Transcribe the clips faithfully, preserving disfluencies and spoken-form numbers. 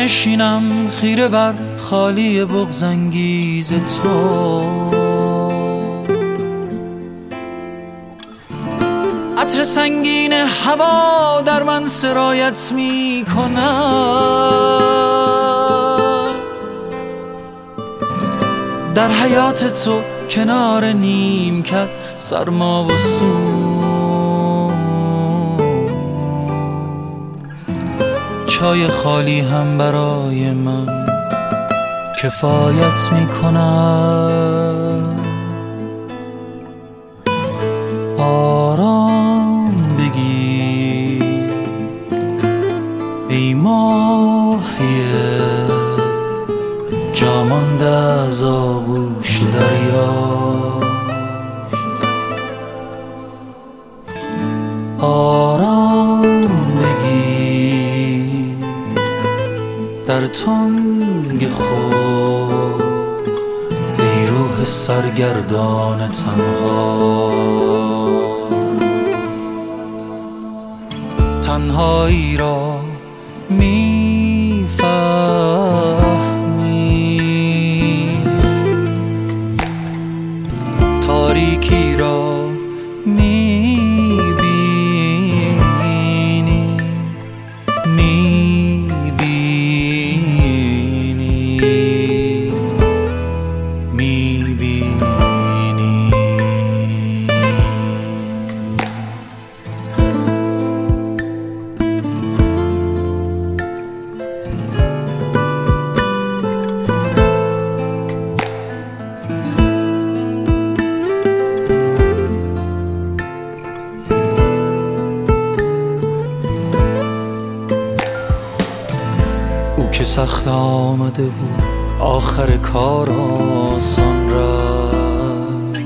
نشینم خیره بر خالی بغض‌انگیز تو. عطر سنگین هوا در من سرایت می کند. در حیات تو کنار نیمکت سرما و سوز، چای خالی هم برای من کفایت می کند. آرام بگیر ای ماهی جا مانده از آغوش دریا. آرام بگیر در تنگ خود ای روح سرگردان تنها. تنهایی را می فهمی، تاریکی را می بینی، می بینی، می بینی. که سخت آمده بود آخر کار آسان رفت،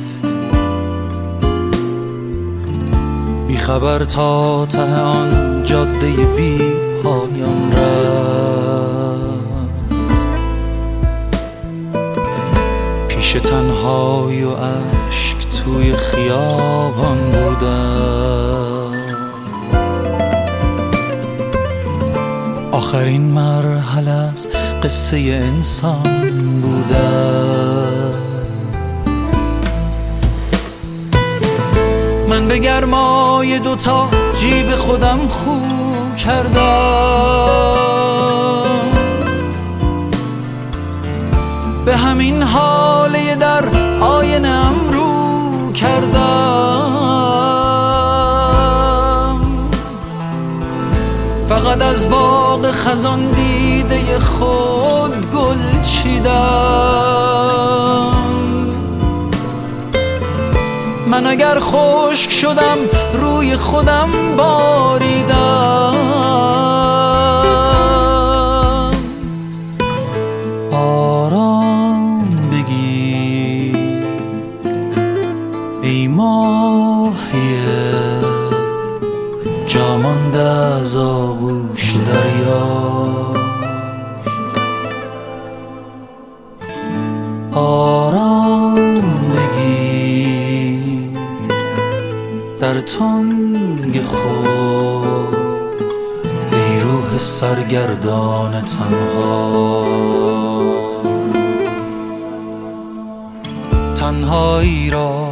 بی خبر تا ته آن جاده بی پایان رفت. پیش تنهای و اشک توی خیابان بودم. آخرین مرحله از قصه انسان بودم. من به گرمای دوتا جیب خودم خو کردم، به همین حاله در آینه‌ام رو کردم. فقط از باغ خزان دیده خود گل چیدم. من اگر خشک شدم روی خودم باریدم. آرام بگیر ای ماهی جا مانده از آغوش دریا. آرام بگیر در تنگ خود ای روح سرگردان تنها. تنهایی را